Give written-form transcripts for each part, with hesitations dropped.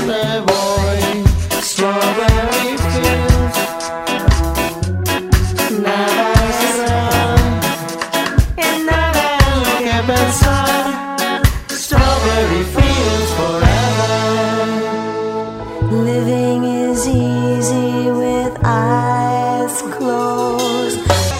me voy. Strawberry fields, nada será, y nada que pensar. Strawberry fields forever. Living is easy with eyes closed.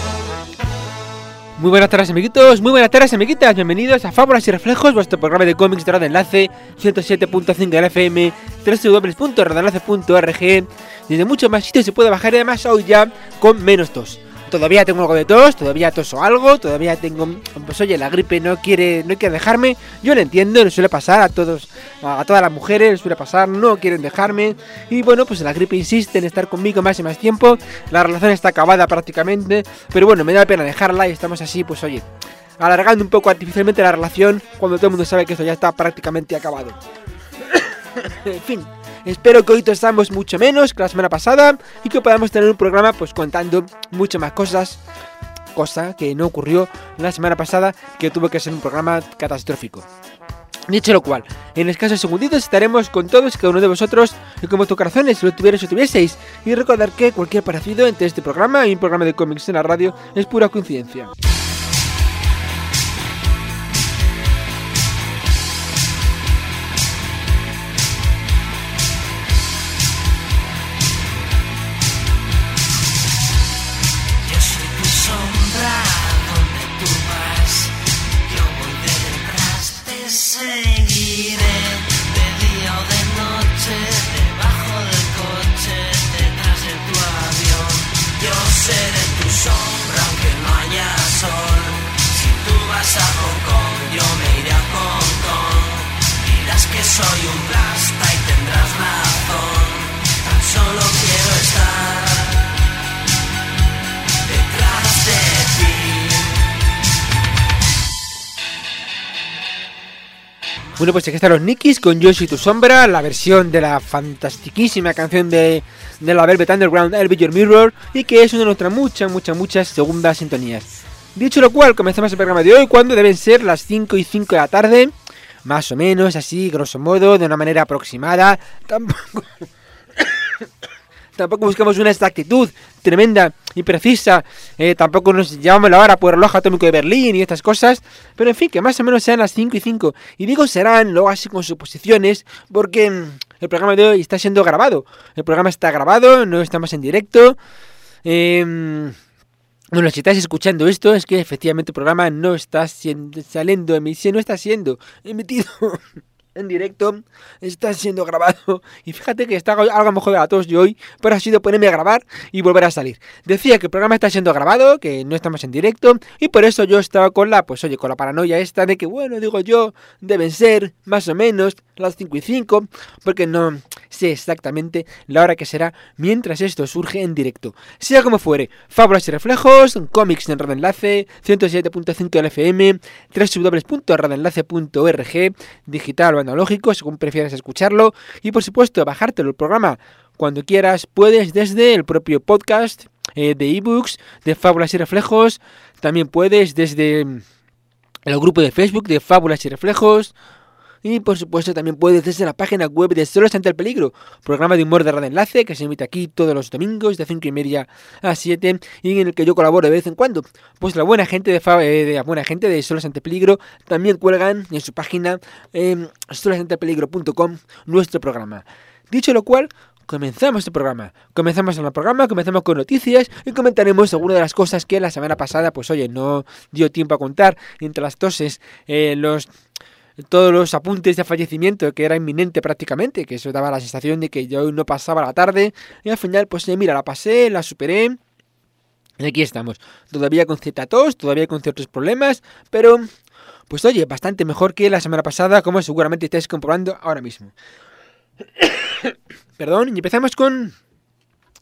Muy buenas tardes, amiguitos, muy buenas tardes, amiguitas. Bienvenidos a Fábulas y Reflejos, vuestro programa de cómics de Radio Enlace 107.5 de la FM, www.radioenlace.org. Desde muchos más sitios se puede bajar, y además hoy ya con menos tos. Todavía tengo algo de tos, todavía toso algo, todavía tengo... Pues oye, la gripe no quiere dejarme. Yo lo entiendo, le suele pasar a todas las mujeres, les suele pasar, no quieren dejarme. Y bueno, pues la gripe insiste en estar conmigo más y más tiempo. La relación está acabada prácticamente, pero bueno, me da pena dejarla y estamos así, pues oye, alargando un poco artificialmente la relación cuando todo el mundo sabe que esto ya está prácticamente acabado. En fin, espero que hoy tosamos mucho menos que la semana pasada y que podamos tener un programa pues contando mucho más cosas, cosa que no ocurrió la semana pasada, que tuvo que ser un programa catastrófico. Dicho lo cual, en escasos segunditos estaremos con todos y cada uno de vosotros y con vuestros corazones, si lo tuvierais o tuvieseis, y recordar que cualquier parecido entre este programa y un programa de cómics en la radio es pura coincidencia. Soy un plasta y tendrás razón. Tan solo quiero estar detrás de ti. Bueno, pues aquí están los Nikis con Yo soy tu sombra, la versión de la fantastiquísima canción de la Velvet Underground, I'll Be Your Mirror, y que es una de nuestras muchas segundas sintonías. Dicho lo cual, comenzamos el programa de hoy cuando deben ser las 5:05 de la tarde. Más o menos, así, grosso modo, de una manera aproximada. Tampoco buscamos una exactitud tremenda y precisa. Tampoco nos llevamos la hora por el reloj atómico de Berlín y estas cosas. Pero en fin, que más o menos sean las 5:05. Y digo serán, luego así con suposiciones, porque el programa de hoy está siendo grabado. El programa está grabado, no estamos en directo. Bueno, si estáis escuchando esto, es que efectivamente el programa no está siendo emitido en directo, está siendo grabado. Y fíjate que está algo mejor de la tos de hoy, pero ha sido ponerme a grabar y volver a salir. Decía que el programa está siendo grabado, que no estamos en directo, y por eso yo estaba con la paranoia esta de que, bueno, digo yo, deben ser más o menos las 5:05, porque no sé exactamente la hora que será mientras esto surge en directo. Sea como fuere, Fábulas y Reflejos, cómics en Radio Enlace, 107.5 de la FM, www.radioenlace.org, digital o analógico, según prefieras escucharlo, y por supuesto bajártelo el programa cuando quieras, puedes desde el propio podcast de ebooks de Fábulas y Reflejos, también puedes desde el grupo de Facebook de Fábulas y Reflejos, y por supuesto también puedes desde la página web de Solos ante el Peligro, programa de humor de Radio Enlace que se emite aquí todos los domingos de 5:30 a 7 y en el que yo colaboro de vez en cuando. Pues la buena gente de Solos ante el Peligro también cuelgan en su página solosanteelpeligro.com nuestro programa. Dicho lo cual, comenzamos el programa. Comenzamos con noticias y comentaremos algunas de las cosas que la semana pasada, pues oye, no dio tiempo a contar. Entre las toses, todos los apuntes de fallecimiento, que era inminente prácticamente, que eso daba la sensación de que yo no pasaba la tarde, y al final pues mira, la pasé, la superé, y aquí estamos, todavía con cierta tos, todavía con ciertos problemas, pero pues oye, bastante mejor que la semana pasada, como seguramente estáis comprobando ahora mismo. Perdón, y empezamos con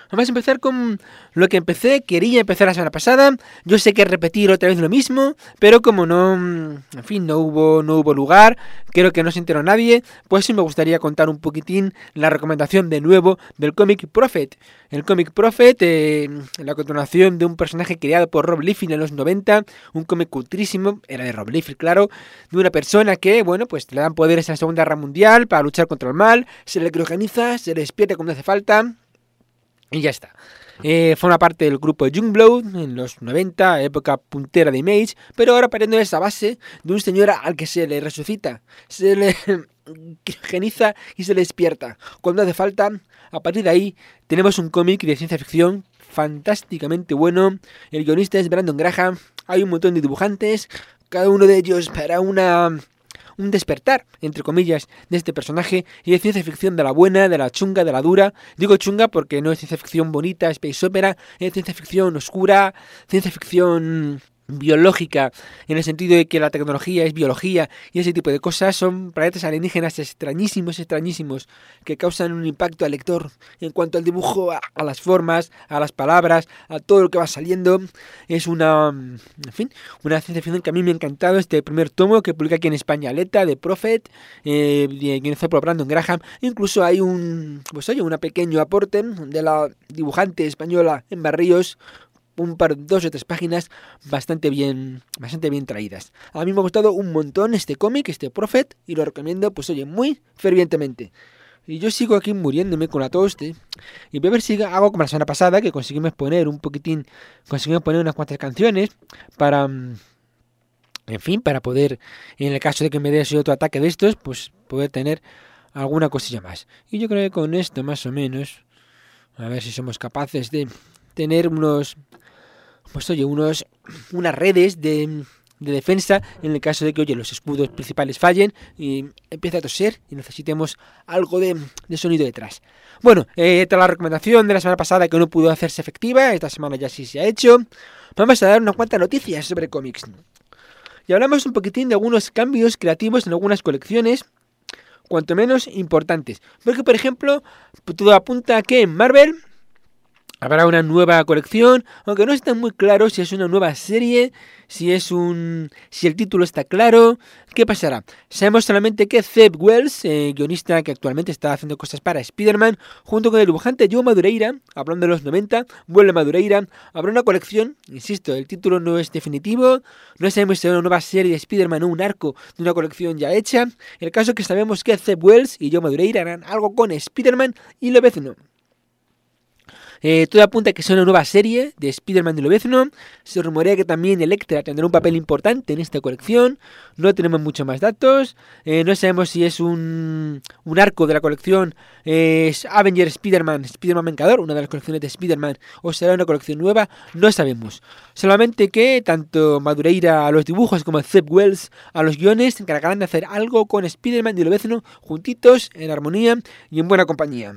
Vamos a empezar con lo que quería empezar la semana pasada. Yo sé que repetir otra vez lo mismo, pero como no, en fin, no hubo lugar, creo que no se enteró nadie, pues sí me gustaría contar un poquitín la recomendación de nuevo del cómic Prophet. El cómic Prophet, la continuación de un personaje creado por Rob Liefeld en los 90, un cómic cultísimo, era de Rob Liefeld, claro, de una persona que, bueno, pues le dan poderes en la Segunda Guerra Mundial para luchar contra el mal, se le criogeniza, se le despierta cuando hace falta. Y ya está. Forma parte del grupo Youngblood en los 90, época puntera de Image, pero ahora partiendo de esa base de un señor al que se le resucita, se le criogeniza y se le despierta cuando hace falta. A partir de ahí tenemos un cómic de ciencia ficción fantásticamente bueno. El guionista es Brandon Graham. Hay un montón de dibujantes, cada uno de ellos para un despertar, entre comillas, de este personaje, y de ciencia ficción de la buena, de la chunga, de la dura. Digo chunga porque no es ciencia ficción bonita, space opera, es ciencia ficción oscura, ciencia ficción biológica, en el sentido de que la tecnología es biología y ese tipo de cosas. Son planetas alienígenas extrañísimos, que causan un impacto al lector en cuanto al dibujo, a las formas, a las palabras, a todo lo que va saliendo. Es una ciencia ficción que a mí me ha encantado. Este primer tomo que publica aquí en España Aleta, de Prophet, guionizado por Brandon Graham. Incluso hay un pequeño aporte de la dibujante española en Barrios, 2 o 3 páginas bastante bien traídas. A mí me ha gustado un montón este cómic, este Prophet, y lo recomiendo, muy fervientemente. Y yo sigo aquí muriéndome con la tos, y voy a ver si hago como la semana pasada, que conseguimos poner unas cuantas canciones para, para poder, en el caso de que me dé otro ataque de estos, pues poder tener alguna cosilla más. Y yo creo que con esto más o menos, a ver si somos capaces de tener unas redes de defensa en el caso de que, los escudos principales fallen y empiece a toser y necesitemos algo de sonido detrás. Bueno, esta es la recomendación de la semana pasada que no pudo hacerse efectiva. Esta semana ya sí se ha hecho. Vamos a dar unas cuantas noticias sobre cómics. Y hablamos un poquitín de algunos cambios creativos en algunas colecciones, cuanto menos importantes. Porque, por ejemplo, todo apunta a que en Marvel habrá una nueva colección, aunque no está muy claro si es una nueva serie, si el título está claro. ¿Qué pasará? Sabemos solamente que Zeb Wells, guionista que actualmente está haciendo cosas para Spider-Man, junto con el dibujante Joe Madureira, hablando de los 90, vuelve Madureira, habrá una colección. Insisto, el título no es definitivo, no sabemos si será una nueva serie de Spider-Man o un arco de una colección ya hecha. El caso es que sabemos que Zeb Wells y Joe Madureira harán algo con Spider-Man y Lobezno. Todo apunta a que sea una nueva serie de Spider-Man y Lobezno. Se rumorea que también Electra tendrá un papel importante en esta colección. No tenemos muchos más datos. No sabemos si es un arco de la colección Avenger Spider-Man Vengador, una de las colecciones de Spider-Man, o será una colección nueva. No sabemos. Solamente que tanto Madureira a los dibujos como Zeb Wells a los guiones se encargarán de hacer algo con Spider-Man y Lobezno juntitos, en armonía y en buena compañía.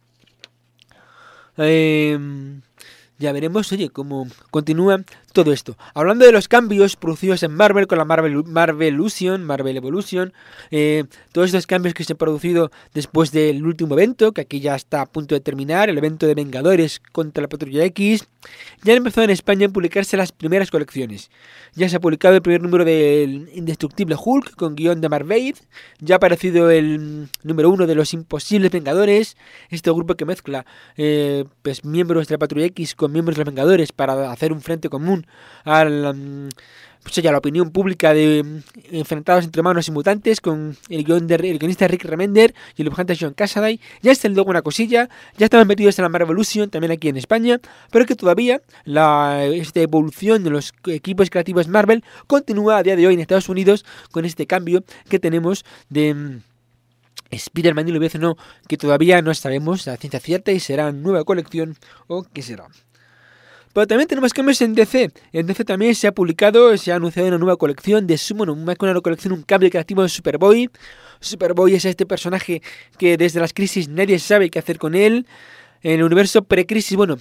Ya veremos, cómo continúa todo esto. Hablando de los cambios producidos en Marvel con la Marvel Evolution, todos estos cambios que se han producido después del último evento, que aquí ya está a punto de terminar, el evento de Vengadores contra la Patrulla X, ya han empezado en España a publicarse las primeras colecciones. Ya se ha publicado el primer número del Indestructible Hulk con guión de Mark Waid, ya ha aparecido el número 1 de los Imposibles Vengadores, este grupo que mezcla miembros de la Patrulla X con miembros de los Vengadores para hacer un frente común a la opinión pública de enfrentados entre humanos y mutantes, con el guionista Rick Remender y el dibujante John Cassaday. Ya está luego una cosilla, ya estamos metidos en la Marvel Evolution también aquí en España, pero que todavía esta evolución de los equipos creativos Marvel continúa a día de hoy en Estados Unidos con este cambio que tenemos de Spider-Man y Lobezno, que todavía no sabemos la ciencia cierta y será nueva colección o qué será. Pero también tenemos cambios en DC. En DC también se ha anunciado una nueva colección de un cambio creativo de Superboy. Superboy es este personaje que desde las crisis nadie sabe qué hacer con él. En el universo pre-crisis,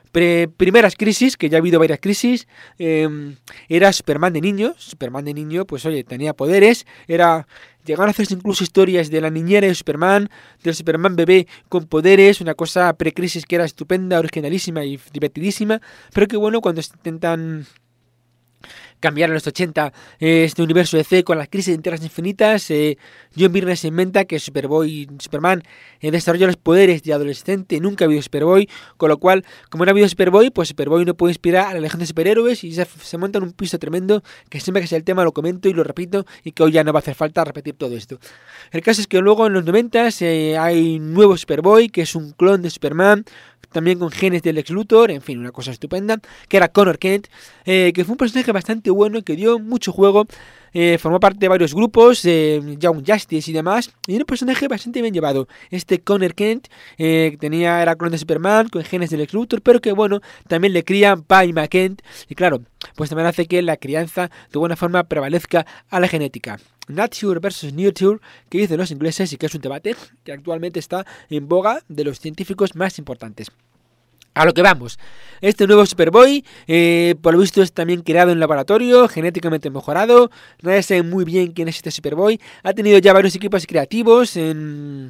primeras crisis, que ya ha habido varias crisis, era Superman de niño. Superman de niño, pues oye, tenía poderes, llegaron a hacerse incluso historias de la niñera de Superman, del Superman bebé con poderes, una cosa precrisis que era estupenda, originalísima y divertidísima, pero que bueno, cuando se intentan cambiar en los 80 este universo DC con las crisis de Tierras Infinitas, John Byrne se inventa que Superman desarrolla los poderes de adolescente, nunca ha habido Superboy, con lo cual, como no ha habido Superboy, pues Superboy no puede inspirar a la legión de superhéroes y se monta en un piso tremendo, que siempre que sea el tema lo comento y lo repito, y que hoy ya no va a hacer falta repetir todo esto. El caso es que luego en los 90 hay un nuevo Superboy, que es un clon de Superman, también con genes del Lex Luthor, en fin, una cosa estupenda, que era Connor Kent, que fue un personaje bastante bueno, que dio mucho juego, formó parte de varios grupos, Young Justice y demás, y era un personaje bastante bien llevado. Este Connor Kent era clon de Superman, con genes del Lex Luthor, pero que bueno, también le crían Pa y Ma Kent, y claro, pues también hace que la crianza de buena forma prevalezca a la genética. Nature versus Nurture, que dicen los ingleses y que es un debate que actualmente está en boga de los científicos más importantes. A lo que vamos, este nuevo Superboy, por lo visto es también creado en laboratorio, genéticamente mejorado, nadie sabe muy bien quién es este Superboy, ha tenido ya varios equipos creativos en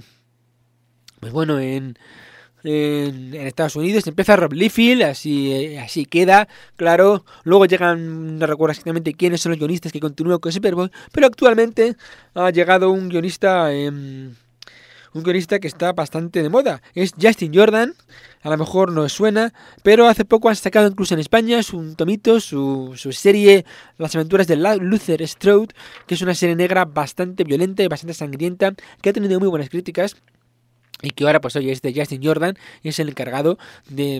Estados Unidos, empieza Rob Liefeld, así queda, claro, luego llegan, no recuerdo exactamente quiénes son los guionistas que continúan con Superboy, pero actualmente ha llegado un guionista que está bastante de moda, es Justin Jordan, a lo mejor no os suena, pero hace poco han sacado incluso en España su tomito, su serie Las aventuras de Luther Strode, que es una serie negra bastante violenta y bastante sangrienta, que ha tenido muy buenas críticas, y que ahora pues oye, es de Justin Jordan, y es el encargado de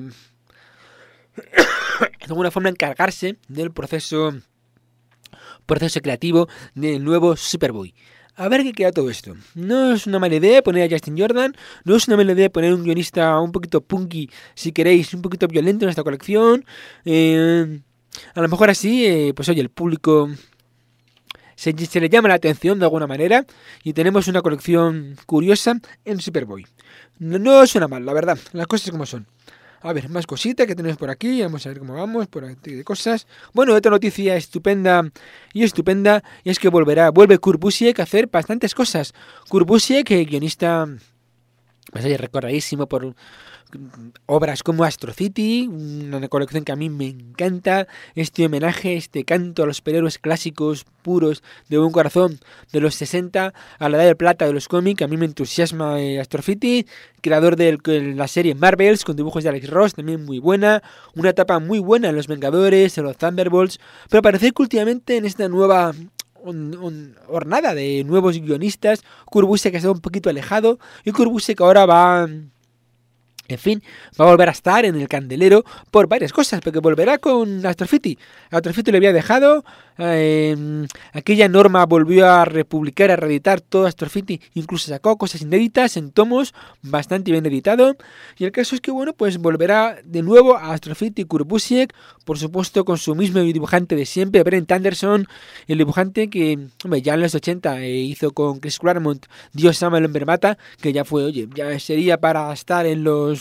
alguna forma encargarse del proceso creativo del nuevo Superboy. A ver qué queda todo esto. No es una mala idea poner a Justin Jordan, no es una mala idea poner un guionista un poquito punky, si queréis, un poquito violento en esta colección. A lo mejor así, pues oye, el público se le llama la atención de alguna manera y tenemos una colección curiosa en Superboy. No suena mal, la verdad, las cosas como son. A ver, más cositas que tenemos por aquí, vamos a ver cómo vamos, por aquí de cosas. Bueno, otra noticia estupenda, y es que vuelve Kurt Busiek a hacer bastantes cosas. Kurt Busiek, guionista, pues oye, recordadísimo por obras como Astro City, una colección que a mí me encanta, este homenaje, este canto a los superhéroes clásicos puros de buen corazón de los 60 a la edad de plata de los cómics, a mí me entusiasma Astro City, creador de la serie Marvels con dibujos de Alex Ross, también muy buena, una etapa muy buena en los Vengadores, en los Thunderbolts, pero parece que últimamente en esta nueva hornada de nuevos guionistas, Kurt Busiek ha estado un poquito alejado y Kurt Busiek ahora va a volver a estar en el candelero por varias cosas, porque volverá con Astro City. Astro City le había dejado, aquella Norma volvió a republicar, a reeditar todo Astro City, incluso sacó cosas inéditas en tomos, bastante bien editado, y el caso es que bueno, pues volverá de nuevo a Astro City Kurt Busiek, por supuesto con su mismo dibujante de siempre, Brent Anderson, el dibujante que, hombre, ya en los 80 hizo con Chris Claremont Dios ama el hombre mata, que ya fue, oye, ya sería para estar en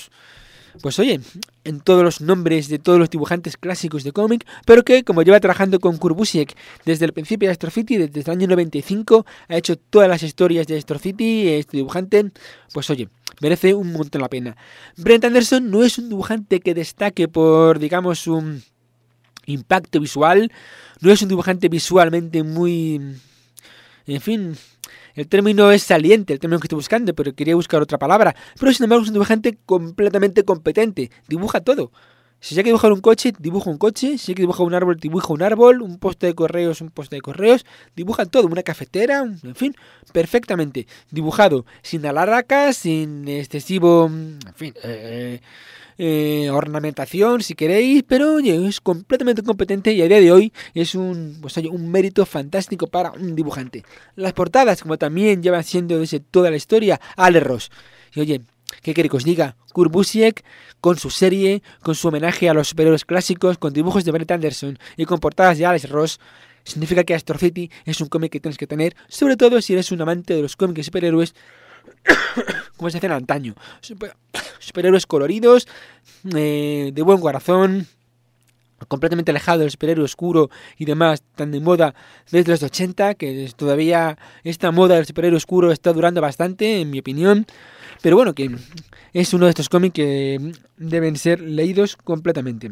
todos los nombres de todos los dibujantes clásicos de cómic, pero que como lleva trabajando con Kurt Busiek desde el principio de Astro City, desde el año 95, ha hecho todas las historias de Astro City, este dibujante, pues oye, merece un montón la pena. Brent Anderson no es un dibujante que destaque por, digamos, un impacto visual, no es un dibujante visualmente muy... En fin, el término es saliente, el término que estoy buscando, pero quería buscar otra palabra. Pero sin embargo es un dibujante completamente competente, dibuja todo. Si hay que dibujar un coche, dibuja un coche. Si hay que dibujar un árbol, dibuja un árbol. Un poste de correos, un poste de correos. Dibuja todo, una cafetera, en fin, perfectamente dibujado. Sin alaracas, sin excesivo, en fin, ornamentación si queréis, pero oye, es completamente competente y a día de hoy es un mérito fantástico para un dibujante. Las portadas, como también llevan siendo desde toda la historia, Alex Ross. Y oye, ¿qué queréis que os diga? Kurt Busiek, con su serie, con su homenaje a los superhéroes clásicos, con dibujos de Brent Anderson y con portadas de Alex Ross, significa que Astro City es un cómic que tienes que tener, sobre todo si eres un amante de los cómics de superhéroes como se hacían antaño. Superhéroes coloridos, de buen corazón, completamente alejado del superhéroe oscuro y demás, tan de moda desde los 80, que todavía esta moda del superhéroe oscuro está durando bastante, en mi opinión. Pero bueno, que es uno de estos cómics que deben ser leídos completamente.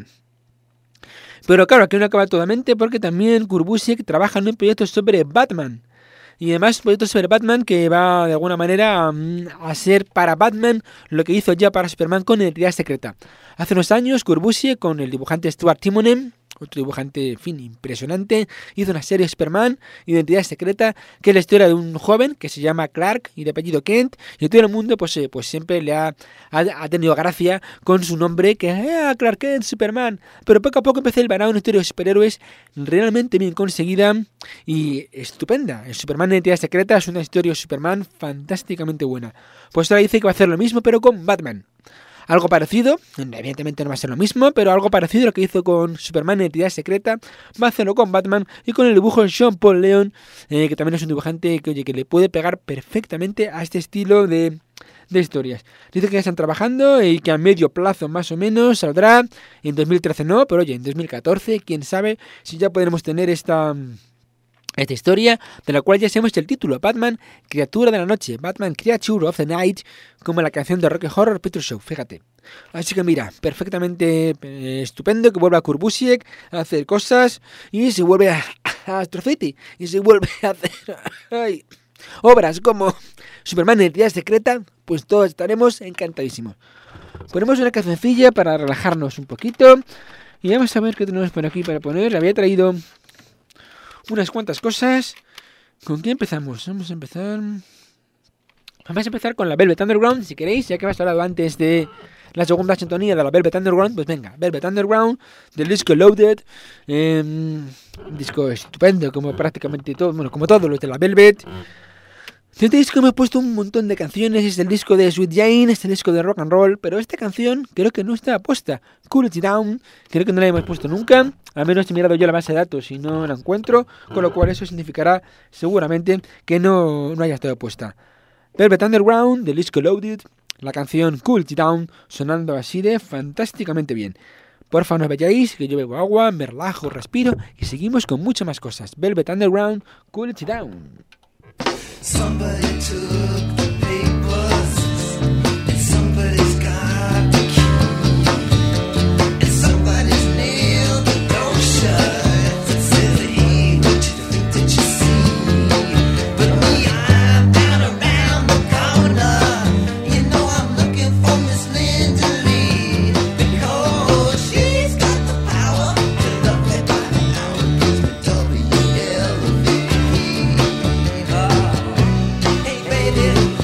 Pero claro, aquí no acaba totalmente, porque también Kurt Busiek trabaja en un proyecto sobre Batman. Y además un proyecto sobre Batman que va de alguna manera a ser para Batman lo que hizo ya para Superman con Identidad Secreta. Hace unos años Kurt Busiek con el dibujante Stuart Timonen, otro dibujante, en fin, impresionante, hizo una serie Superman, Identidad Secreta, que es la historia de un joven que se llama Clark y de apellido Kent, y todo el mundo pues siempre le ha tenido gracia con su nombre, que es Clark Kent, Superman. Pero poco a poco empecé a ver una historia de superhéroes realmente bien conseguida y estupenda. El Superman Identidad Secreta es una historia de Superman fantásticamente buena. Pues ahora dice que va a hacer lo mismo, pero con Batman. Algo parecido, evidentemente no va a ser lo mismo, pero algo parecido a lo que hizo con Superman Identidad Secreta, va a hacerlo con Batman y con el dibujo de Sean Paul Leon, que también es un dibujante que le puede pegar perfectamente a este estilo de historias. Dice que ya están trabajando y que a medio plazo más o menos saldrá, en 2013 no, pero oye, en 2014, quién sabe si ya podremos tener esta historia, de la cual ya sabemos el título, Batman, Criatura de la Noche, Batman Creature of the Night, como la canción de Rocky Horror Picture Show, fíjate. Así que mira, perfectamente estupendo que vuelva Kurt Busiek a hacer cosas y se vuelve a Astro City y se vuelve a hacer obras como Superman Identidad Secreta, pues todos estaremos encantadísimos. Ponemos una cancioncilla para relajarnos un poquito y vamos a ver qué tenemos por aquí para poner. Había traído unas cuantas cosas. ¿Con qué empezamos? Vamos a empezar con la Velvet Underground, si queréis, ya que hemos hablado antes de la segunda sintonía de la Velvet Underground, pues venga, Velvet Underground, del disco Loaded, un disco estupendo, como prácticamente todo, bueno, como todos los de la Velvet. De este disco me he puesto un montón de canciones, es el disco de Sweet Jane, es el disco de rock and roll, pero esta canción creo que no está puesta. Cool It Down, creo que no la hemos puesto nunca, al menos he mirado yo la base de datos y no la encuentro, con lo cual eso significará seguramente que no haya estado puesta. Velvet Underground, del disco Loaded, la canción Cool It Down, sonando así de fantásticamente bien. Porfa, no os vayáis, que yo bebo agua, me relajo, respiro y seguimos con muchas más cosas. Velvet Underground, Cool It Down. Somebody took the papers, and somebody's got the key, and somebody's nailed the door shut. It says, hey, what you think that you see? But me, I'm down around the corner. You know I'm looking for Miss Linda Lee, because she's got the power to love me by the hour. It's the WLV. Hey baby,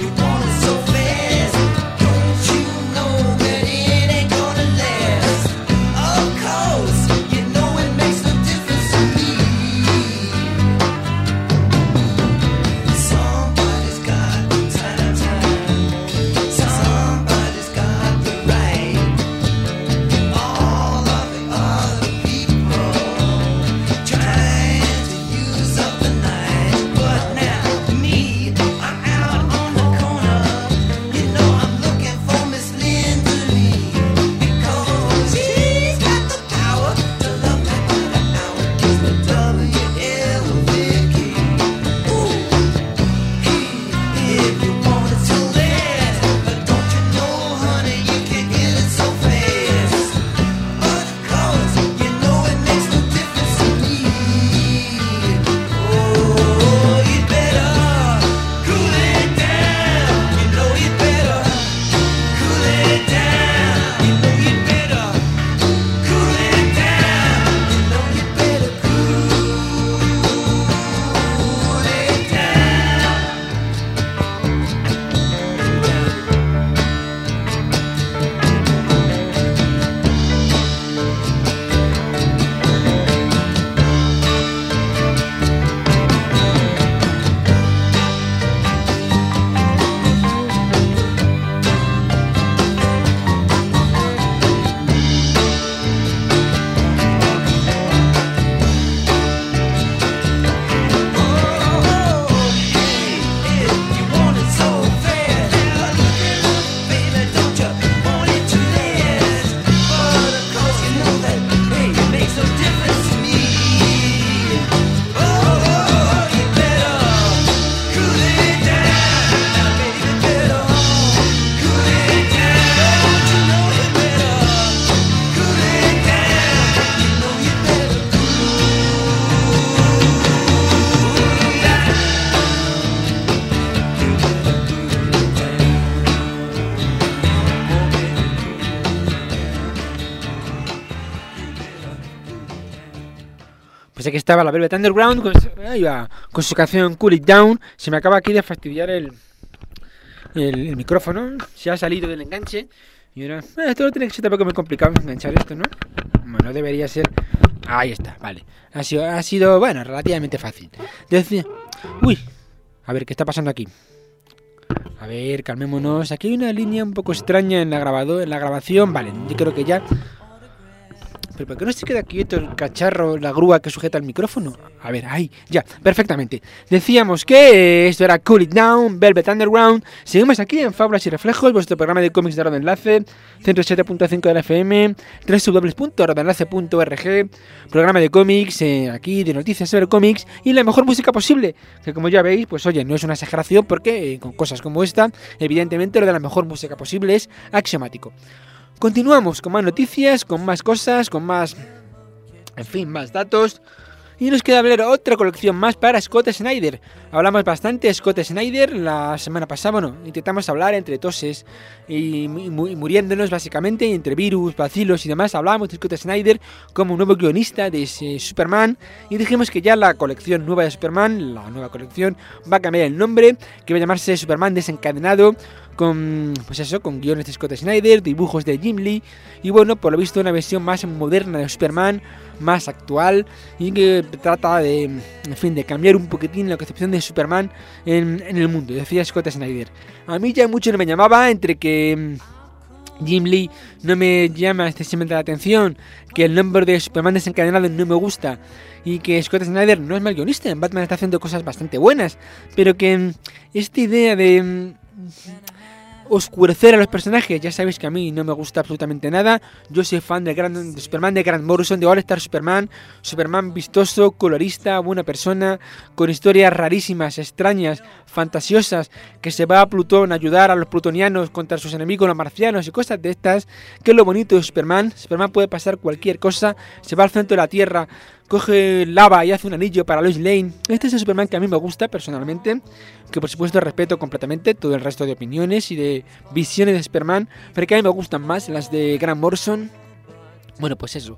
Pues aquí estaba la Velvet Underground con su canción Cool It Down. Se me acaba aquí de fastidiar el micrófono. Se ha salido del enganche. Y ahora, esto no tiene que ser tampoco muy complicado enganchar esto, ¿no? Bueno, debería ser. Ahí está, vale. Ha sido bueno, relativamente fácil. Decía, uy, a ver, ¿qué está pasando aquí? A ver, calmémonos. Aquí hay una línea un poco extraña en la grabación. Vale, yo creo que ya. ¿Pero por qué no se queda quieto el cacharro, la grúa que sujeta el micrófono? A ver, ahí, ya, perfectamente. Decíamos que esto era Cool It Down, Velvet Underground. Seguimos aquí en Fábulas y Reflejos, vuestro programa de cómics de Radio Enlace, 107.5 de la FM, www.radioenlace.org, programa de cómics, aquí de noticias sobre cómics y la mejor música posible. Que como ya veis, pues oye, no es una exageración porque con cosas como esta, evidentemente lo de la mejor música posible es axiomático. Continuamos con más noticias, con más cosas, con más, en fin, más datos. Y nos queda hablar otra colección más para Scott Snyder. Hablamos bastante de Scott Snyder la semana pasada. Bueno, intentamos hablar entre toses y muriéndonos básicamente, entre virus, bacilos y demás. Hablábamos de Scott Snyder como un nuevo guionista de Superman. Y dijimos que ya la colección nueva de Superman, la nueva colección, va a cambiar el nombre, que va a llamarse Superman Desencadenado. Con, pues eso, con guiones de Scott Snyder, dibujos de Jim Lee y bueno, por lo visto una versión más moderna de Superman, más actual y que trata de, en fin, de cambiar un poquitín la concepción de Superman en el mundo, decía Scott Snyder. A mí ya mucho no me llamaba, entre que Jim Lee no me llama excesivamente la atención, que el nombre de Superman Desencadenado no me gusta y que Scott Snyder no es mal guionista, en Batman está haciendo cosas bastante buenas, pero que esta idea de oscurecer a los personajes, ya sabéis que a mí no me gusta absolutamente nada. Yo soy fan de Superman de Grant Morrison, de All Star Superman vistoso, colorista, buena persona, con historias rarísimas, extrañas, fantasiosas, que se va a Plutón a ayudar a los plutonianos contra sus enemigos, los marcianos y cosas de estas, que es lo bonito de Superman. Superman puede pasar cualquier cosa, se va al centro de la Tierra, coge lava y hace un anillo para Lois Lane. Este es el Superman que a mí me gusta personalmente, que por supuesto respeto completamente todo el resto de opiniones y de visiones de Superman, pero que a mí me gustan más las de Grant Morrison. Bueno, pues eso.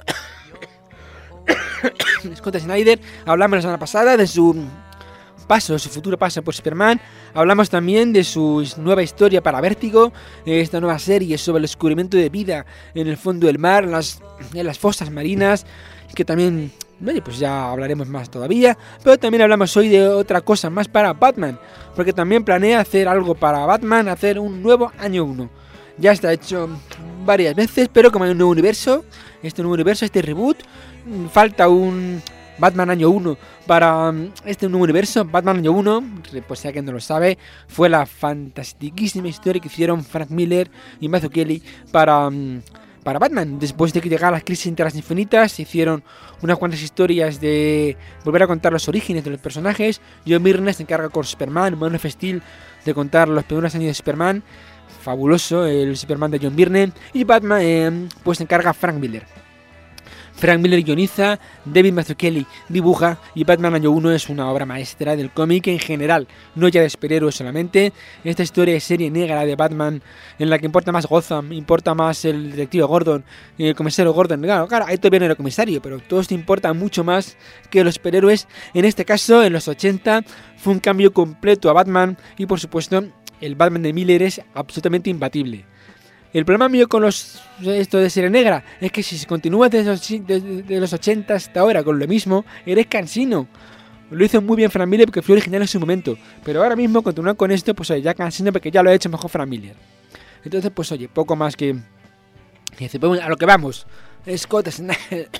Scott Snyder, hablamos la semana pasada de su futuro paso por Superman. Hablamos también de su nueva historia para Vértigo, esta nueva serie sobre el descubrimiento de vida en el fondo del mar, en las fosas marinas, que también, pues ya hablaremos más todavía. Pero también hablamos hoy de otra cosa más para Batman, porque también planea hacer algo para Batman, hacer un nuevo año 1. Ya está hecho varias veces, pero como hay un nuevo universo, este reboot, falta un Batman año 1 para este nuevo universo. Batman año 1, pues si alguien no lo sabe, fue la fantastiquísima historia que hicieron Frank Miller y Matthew Kelly para Batman. Después de que llegaran las crisis internas infinitas, se hicieron unas cuantas historias de volver a contar los orígenes de los personajes. John Byrne se encarga con Superman, Man of Steel, de contar los primeros años de Superman. Fabuloso el Superman de John Byrne. Y Batman pues se encarga Frank Miller. Frank Miller guioniza, David Mazzucchelli dibuja y Batman año 1 es una obra maestra del cómic en general, no ya de superhéroes solamente. Esta historia de serie negra de Batman en la que importa más Gotham, importa más el detective Gordon y el comisario Gordon. Claro, ahí todavía no era comisario, pero todo esto importa mucho más que los superhéroes. En este caso, en los 80, fue un cambio completo a Batman y por supuesto el Batman de Miller es absolutamente imbatible. El problema mío con esto de serie negra es que si se continúa desde los 80 hasta ahora con lo mismo, eres cansino. Lo hizo muy bien Frank Miller porque fue original en su momento, pero ahora mismo continuar con esto, pues oye, ya cansino porque ya lo ha hecho mejor Frank Miller. Entonces, pues oye, poco más que a lo que vamos. Scott Snyder.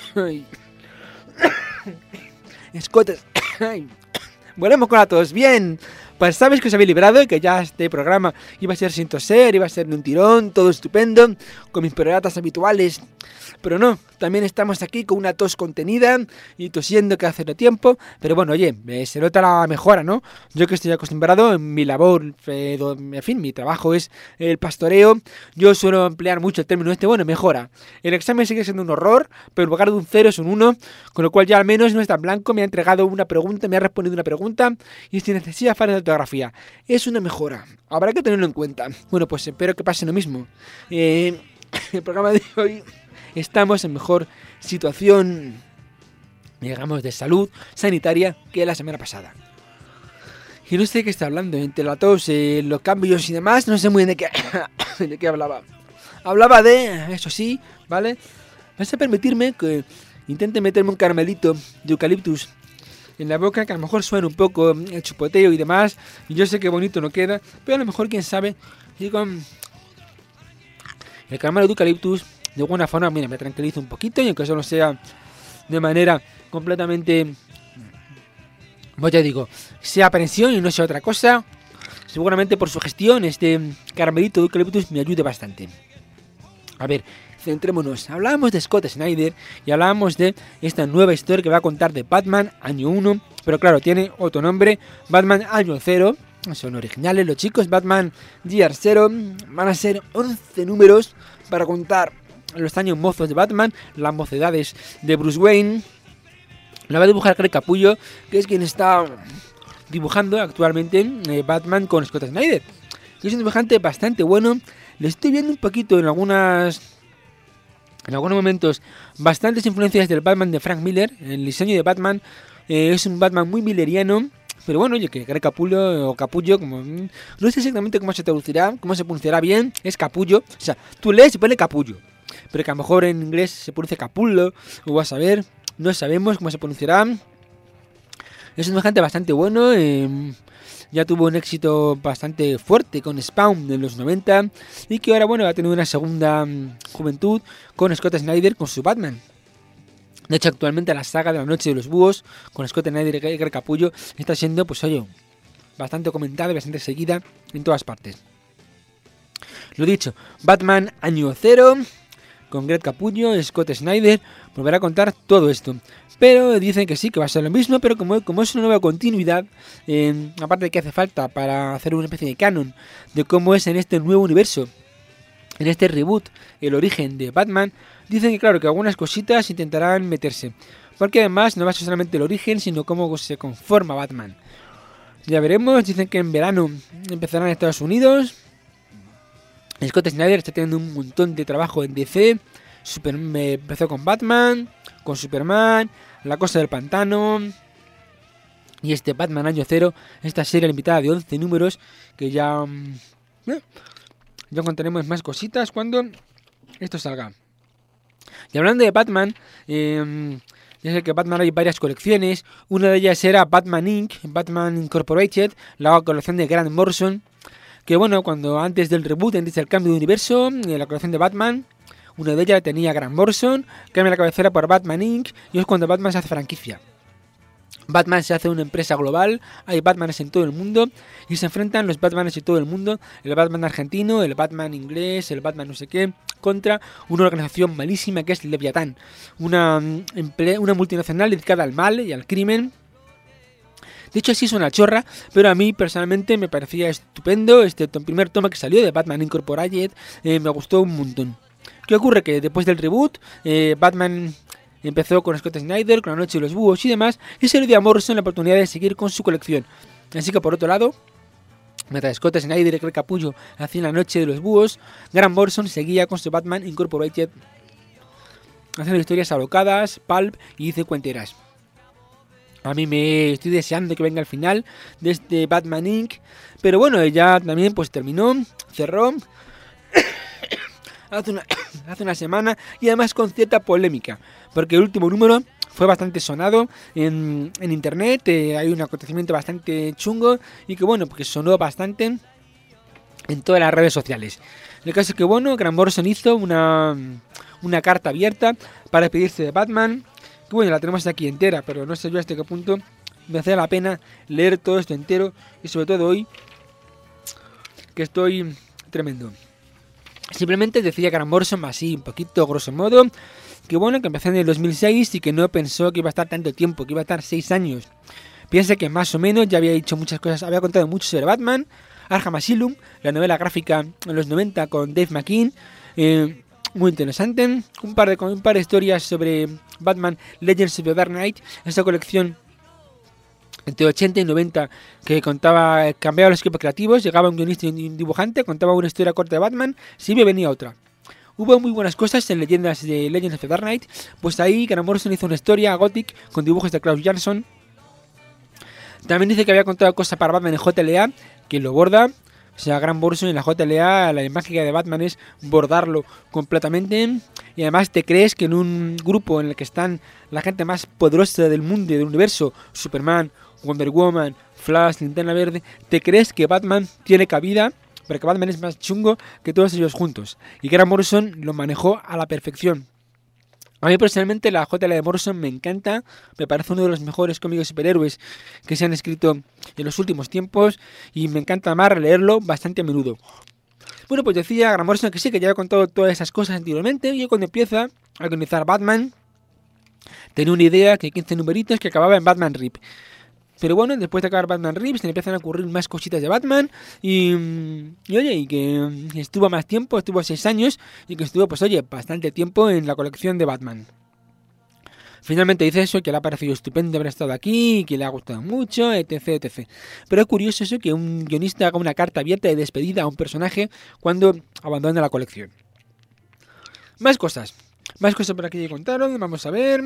Scott Snyder. Volvemos con la tos. Bien. Pues sabes que os habéis librado y que ya este programa iba a ser sin toser, iba a ser de un tirón, todo estupendo, con mis peroratas habituales. Pero no, también estamos aquí con una tos contenida y tosiendo que hace tiempo. Pero bueno, oye, se nota la mejora, ¿no? Yo que estoy acostumbrado en mi labor, en fin, mi trabajo es el pastoreo. Yo suelo emplear mucho el término mejora. El examen sigue siendo un horror, pero en lugar de un 0 es un 1, con lo cual ya al menos no está en blanco, me ha entregado una pregunta, me ha respondido una pregunta y sin necesidad de falta de ortografía. Es una mejora, habrá que tenerlo en cuenta. Bueno, pues espero que pase lo mismo. El programa de hoy estamos en mejor situación digamos, de salud sanitaria que la semana pasada. Y no sé de qué está hablando, entre la tos, los cambios y demás, no sé muy bien de qué, de qué hablaba. Hablaba de, eso sí, ¿vale? Vas a permitirme que intente meterme un caramelito de eucaliptus en la boca, que a lo mejor suena un poco el chupoteo y demás, y yo sé que bonito no queda, pero a lo mejor, quién sabe, y con el caramelo de eucaliptus, de alguna forma, mira, me tranquilizo un poquito, y aunque eso no sea de manera completamente, pues ya digo, sea aprensión y no sea otra cosa, seguramente por su gestión este caramelito de eucaliptus me ayude bastante. A ver, centrémonos. Hablábamos de Scott Snyder y hablábamos de esta nueva historia que va a contar de Batman año 1, pero claro, tiene otro nombre, Batman año 0. Son originales los chicos, Batman Year 0. Van a ser 11 números para contar los años mozos de Batman, las mocedades de Bruce Wayne. La va a dibujar Greg Capullo, que es quien está dibujando actualmente Batman con Scott Snyder. Es un dibujante bastante bueno. Le estoy viendo un poquito en algunos momentos bastantes influencias del Batman de Frank Miller. El diseño de Batman es un Batman muy milleriano, pero bueno, oye, que Greg Capullo o Capullo, como no sé exactamente cómo se traducirá, cómo se pronunciará bien, es Capullo. O sea, tú lees y pone Capullo, pero que a lo mejor en inglés se pronuncia Capullo, o vas a ver, no sabemos cómo se pronunciará. Es un dibujante bastante bueno. Ya tuvo un éxito bastante fuerte con Spawn en los 90 y que ahora, bueno, va a tener una segunda juventud con Scott Snyder con su Batman. De hecho, actualmente la saga de la Noche de los Búhos con Scott Snyder y Greg Capullo está siendo, pues oye, bastante comentada y bastante seguida en todas partes. Lo dicho, Batman año 0 con Greg Capullo, Scott Snyder, volverá a contar todo esto. Pero dicen que sí, que va a ser lo mismo, pero como es una nueva continuidad, aparte de que hace falta para hacer una especie de canon de cómo es en este nuevo universo, en este reboot, el origen de Batman, dicen que claro, que algunas cositas intentarán meterse. Porque además no va a ser solamente el origen, sino cómo se conforma Batman. Ya veremos, dicen que en verano empezarán en Estados Unidos. Scott Snyder está teniendo un montón de trabajo en DC. Empezó con Batman, con Superman, La Cosa del Pantano y este Batman año 0, esta serie limitada de 11 números que ya contaremos más cositas cuando esto salga. Y hablando de Batman, ya sé que Batman hay varias colecciones. Una de ellas era Batman Inc., Batman Incorporated, la colección de Grant Morrison, que bueno, cuando antes del reboot, antes del cambio de universo, la colección de Batman, una de ellas la tenía Grant Morrison, cambia la cabecera por Batman Inc., y es cuando Batman se hace franquicia. Batman se hace una empresa global, hay Batmanes en todo el mundo, y se enfrentan los Batmanes de todo el mundo, el Batman argentino, el Batman inglés, el Batman no sé qué, contra una organización malísima que es Leviatán, una multinacional dedicada al mal y al crimen. De hecho, sí es una chorra, pero a mí personalmente me parecía estupendo. Este primer toma que salió de Batman Incorporated me gustó un montón. ¿Qué ocurre? Que después del reboot, Batman empezó con Scott Snyder, con La Noche de los Búhos y demás, y se le dio a Morrison la oportunidad de seguir con su colección. Así que por otro lado, mientras Scott Snyder y Greg Capullo hacían La Noche de los Búhos, Grant Morrison seguía con su Batman Incorporated, haciendo historias alocadas, pulp y cuenteras. A mí me estoy deseando que venga el final de este Batman Inc. Pero bueno, ya también pues terminó, cerró hace una semana, y además con cierta polémica, porque el último número fue bastante sonado en internet. Hay un acontecimiento bastante chungo y que bueno, porque sonó bastante en todas las redes sociales. El caso es que bueno, Grant Morrison hizo una carta abierta para despedirse de Batman, que bueno, la tenemos aquí entera, pero no sé yo hasta qué punto me hacía la pena leer todo esto entero, y sobre todo hoy, que estoy tremendo. Simplemente decía Grant Morrison, así un poquito grosso modo, que bueno, que empezó en el 2006 y que no pensó que iba a estar tanto tiempo, que iba a estar 6 años. Piensa que más o menos ya había dicho muchas cosas, había contado mucho sobre Batman, Arkham Asylum, la novela gráfica en los 90 con Dave McKean, muy interesante, un par de historias sobre Batman Legends of the Dark Knight, esta colección entre 80 y 90 que cambiaba los equipos creativos, llegaba un guionista y un dibujante, contaba una historia corta de Batman, siempre venía otra. Hubo muy buenas cosas en Leyendas de Legends of the Dark Knight. Pues ahí Grant Morrison hizo una historia gothic con dibujos de Klaus Jansson. También dice que había contado cosas para Batman en JLA, que lo borda. O sea, Grant Morrison en la JLA, la mágica de Batman es bordarlo completamente. Y además te crees que en un grupo en el que están la gente más poderosa del mundo y del universo, Superman, Wonder Woman, Flash, Linterna Verde, te crees que Batman tiene cabida, pero que Batman es más chungo que todos ellos juntos. Y Grant Morrison lo manejó a la perfección. A mí personalmente la JLA de Morrison me encanta, me parece uno de los mejores cómics de superhéroes que se han escrito en los últimos tiempos y me encanta más releerlo bastante a menudo. Bueno, pues decía Grant Morrison que sí, que ya había contado todas esas cosas anteriormente, y cuando empieza a organizar Batman tenía una idea que 15 numeritos que acababa en Batman Rip. Pero bueno, después de acabar Batman Rip se le empiezan a ocurrir más cositas de Batman y oye, y que estuvo más tiempo, estuvo 6 años y que estuvo, pues oye, bastante tiempo en la colección de Batman. Finalmente dice eso, que le ha parecido estupendo haber estado aquí, que le ha gustado mucho, etc, etc. Pero es curioso eso, que un guionista haga una carta abierta de despedida a un personaje cuando abandona la colección. Más cosas por aquí que contaron, vamos a ver.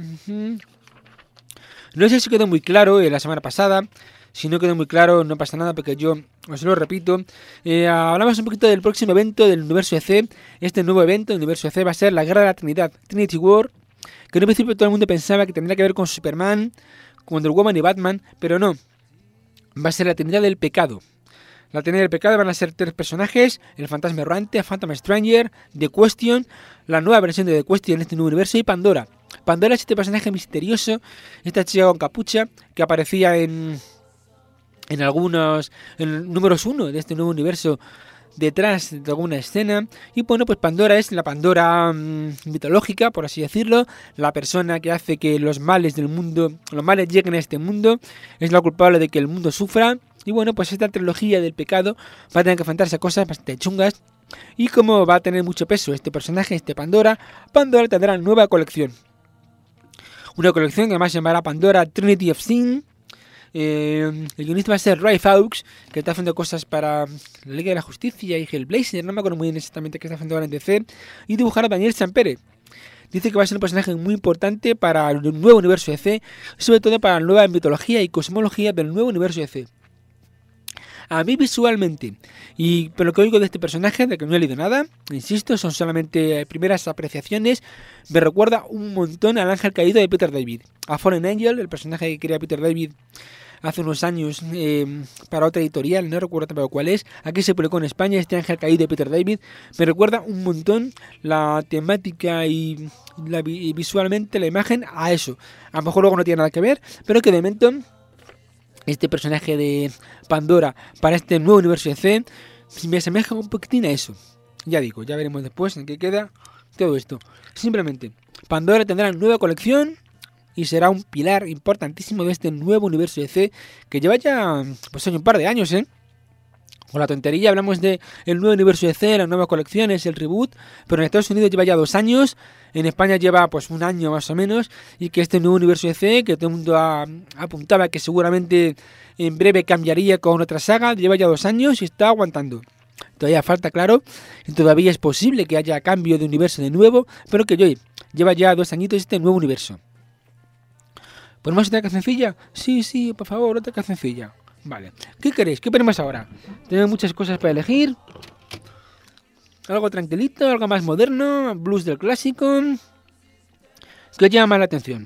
No sé si quedó muy claro la semana pasada. Si no quedó muy claro, no pasa nada porque yo os lo repito. Hablamos un poquito del próximo evento del universo EC. Este nuevo evento del universo EC va a ser la Guerra de la Trinidad, Trinity War, que en un principio todo el mundo pensaba que tendría que ver con Superman, Wonder Woman y Batman, pero no. Va a ser la Trinidad del Pecado. La Trinidad del Pecado van a ser 3 personajes: el Fantasma Errante, Phantom Stranger, The Question, la nueva versión de The Question en este nuevo universo, y Pandora. Pandora es este personaje misterioso, esta chica con capucha que aparecía en números 1 de este nuevo universo, detrás de alguna escena. Y bueno, pues Pandora es la Pandora mitológica, por así decirlo, la persona que hace que los males del mundo, los males lleguen a este mundo, es la culpable de que el mundo sufra. Y bueno, pues esta trilogía del pecado va a tener que enfrentarse a cosas bastante chungas. Y como va a tener mucho peso este personaje, este Pandora tendrá nueva colección. Una colección que además se llamará Pandora Trinity of Sin. El guionista va a ser Ray Fawkes, que está haciendo cosas para la Liga de la Justicia y Hellblazer, no me acuerdo muy bien exactamente qué está haciendo ahora en DC, y dibujar a Daniel Sampere. Dice que va a ser un personaje muy importante para el nuevo universo DC, sobre todo para la nueva mitología y cosmología del nuevo universo DC. A mí visualmente, y por lo que oigo de este personaje, de que no he leído nada, insisto, son solamente primeras apreciaciones, me recuerda un montón al Ángel Caído de Peter David. A Fallen Angel, el personaje que crea Peter David hace unos años para otra editorial, no recuerdo tampoco cuál es. Aquí se publicó en España este Ángel Caído de Peter David. Me recuerda un montón la temática y visualmente la imagen a eso. A lo mejor luego no tiene nada que ver, pero que de momento este personaje de Pandora para este nuevo universo de C me asemeja un poquitín a eso. Ya digo, ya veremos después en qué queda todo esto. Simplemente, Pandora tendrá nueva colección y será un pilar importantísimo de este nuevo universo de C que lleva ya pues un par de años, Con la tontería hablamos de el nuevo universo de C, las nuevas colecciones, el reboot, pero en Estados Unidos lleva ya 2 años, en España lleva pues 1 año más o menos, y que este nuevo universo de C, que todo el mundo apuntaba que seguramente en breve cambiaría con otra saga, lleva ya 2 años y está aguantando. Todavía falta, claro, y todavía es posible que haya cambio de universo de nuevo, pero que lleva ya 2 añitos este nuevo universo. ¿Ponemos otra cancioncilla? Sí, por favor, otra cancioncilla. Vale, ¿qué queréis? ¿Qué ponemos ahora? Tenemos muchas cosas para elegir. Algo tranquilito, algo más moderno, blues del clásico. ¿Qué os llama la atención?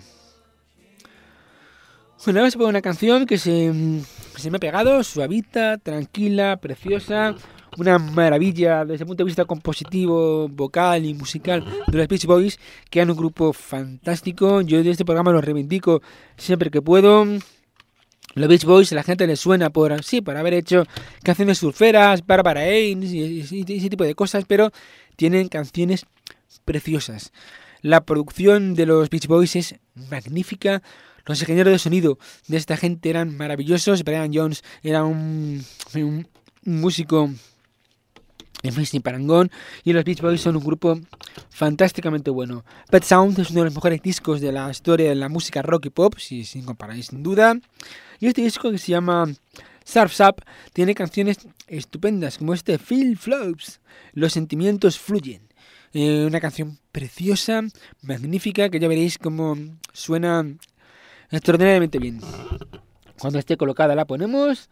Bueno, vamos a poner una canción que se me ha pegado, suavita, tranquila, preciosa. Una maravilla desde el punto de vista compositivo, vocal y musical de los Beach Boys, que eran un grupo fantástico. Yo de este programa los reivindico siempre que puedo. Los Beach Boys, a la gente les suena por haber hecho canciones surferas, Barbara Haynes y ese tipo de cosas, pero tienen canciones preciosas. La producción de los Beach Boys es magnífica. Los ingenieros de sonido de esta gente eran maravillosos. Brian Jones era un músico en sin parangón, y los Beach Boys son un grupo fantásticamente bueno. Pet Sounds es uno de los mejores discos de la historia de la música rock y pop, sin comparar, sin duda. Y este disco, que se llama Surf's Up, tiene canciones estupendas como este Feel Flows, Los sentimientos fluyen. Una canción preciosa, magnífica, que ya veréis cómo suena extraordinariamente bien. Cuando esté colocada la ponemos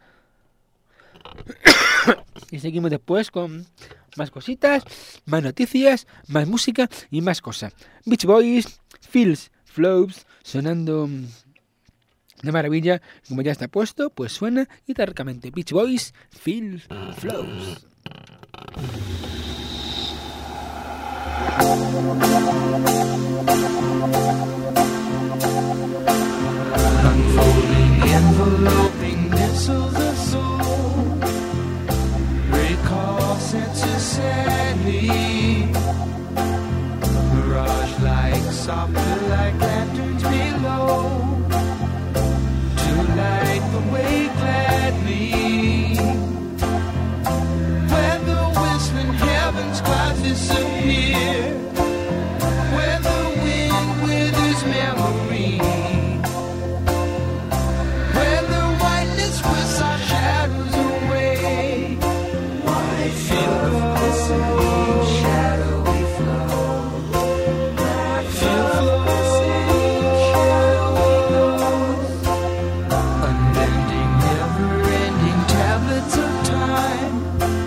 y seguimos después con más cositas, más noticias, más música y más cosas. Beach Boys, Feels, Flows, sonando de maravilla. Como ya está puesto, pues suena guitarricamente. Beach Boys, Feels, Flows. Unfolding, enveloping, missiles of soul. Recall senses sadly. Mirage like, softly like lanterns below. To light the way gladly. Where the whistling heavens clouds disappear. Where the wind withers memory. Where the whiteness whisks our shadows away. I feel the same shadowy flow. I feel unbending, never-ending tablets of time.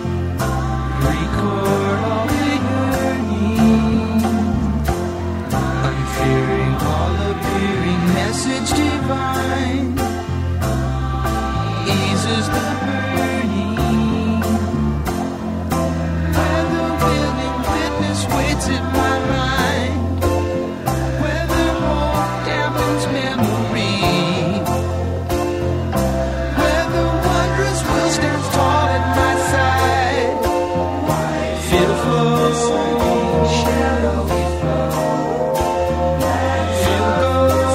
Record all the yearning. Unfearing, all-appearing message divine. Eases the burning. Where the willing witness waits at my mind. Where the hope dampens memory. Where the wondrous will stands tall at my side. Feel the flow, shadowy flow. Feel the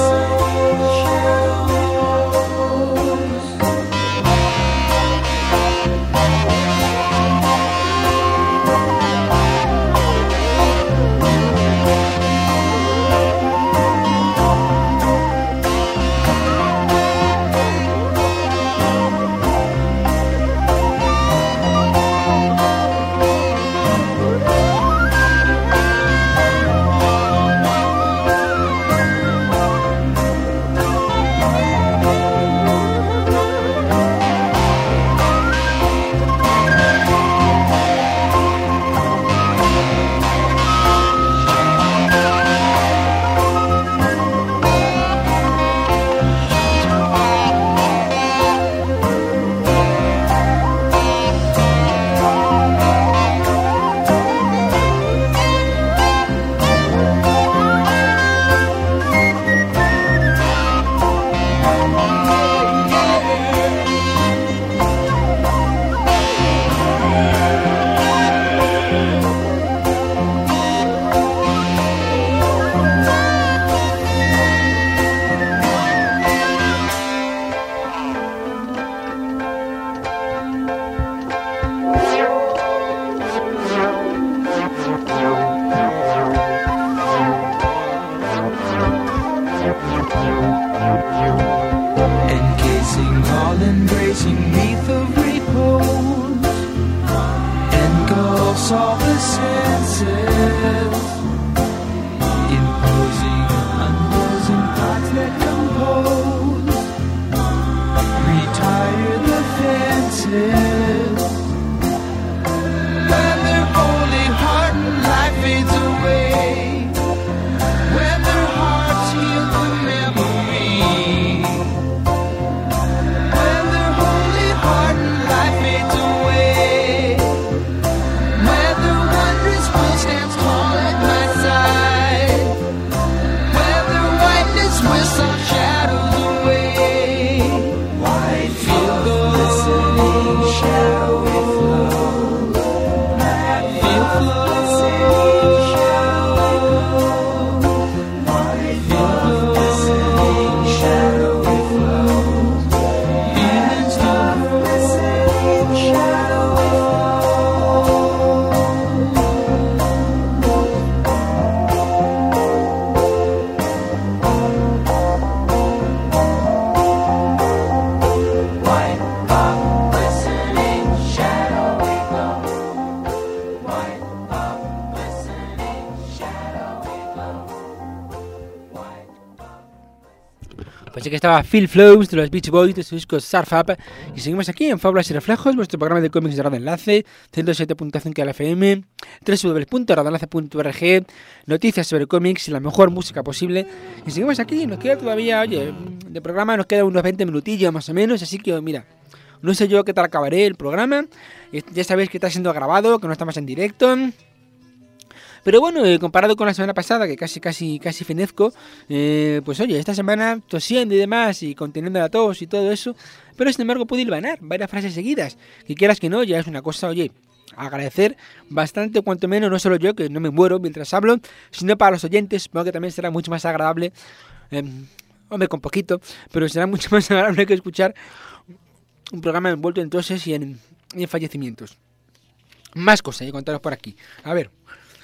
Pues sí que estaba Phil Flows de los Beach Boys de su disco Surf Up. Y seguimos aquí en Fábulas y Reflejos, vuestro programa de cómics de Radio Enlace, 107.5 de la FM, www.radioenlace.org, noticias sobre cómics y la mejor música posible. Y seguimos aquí, nos queda todavía, oye, de programa nos quedan unos 20 minutillos más o menos, así que mira, no sé yo qué tal acabaré el programa. Ya sabéis que está siendo grabado, que no estamos en directo. Pero bueno, comparado con la semana pasada, que casi fenezco, pues oye, esta semana tosiendo y demás, y conteniendo la tos y todo eso, pero sin embargo puedo hilvanar varias frases seguidas, que quieras que no, ya es una cosa, oye, agradecer bastante, cuanto menos, no solo yo, que no me muero mientras hablo, sino para los oyentes, supongo que también será mucho más agradable, hombre, con poquito, pero será mucho más agradable que escuchar un programa envuelto en toses y en fallecimientos. Más cosas que contaros por aquí. A ver.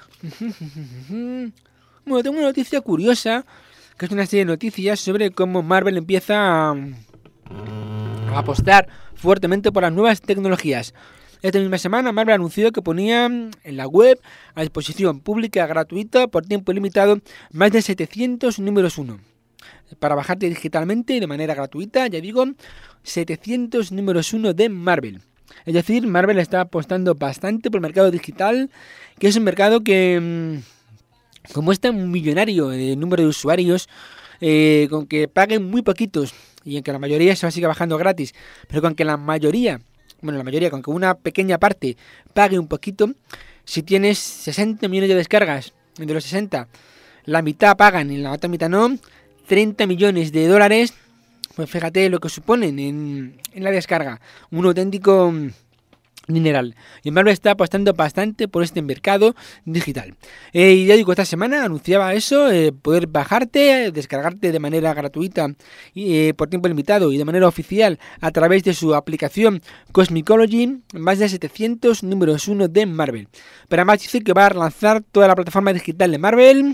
Bueno, tengo una noticia curiosa, que es una serie de noticias sobre cómo Marvel empieza a apostar fuertemente por las nuevas tecnologías. Esta misma semana Marvel anunció que ponía en la web a disposición pública gratuita por tiempo limitado más de 700 números 1 para bajarte digitalmente y de manera gratuita, ya digo, 700 números 1 de Marvel. Es decir, Marvel está apostando bastante por el mercado digital, que es un mercado que, como es tan millonario el número de usuarios, con que paguen muy poquitos y en que la mayoría se va a seguir bajando gratis, pero con que con que una pequeña parte pague un poquito, si tienes 60 millones de descargas, de los 60, la mitad pagan y la otra mitad no, 30 millones de dólares, pues fíjate lo que suponen en la descarga, un auténtico dineral. Y Marvel está apostando bastante por este mercado digital. Y ya digo, esta semana anunciaba eso, poder bajarte, descargarte de manera gratuita y por tiempo limitado y de manera oficial a través de su aplicación Cosmicology, más de 700 números 1 de Marvel. Pero además dice que va a relanzar toda la plataforma digital de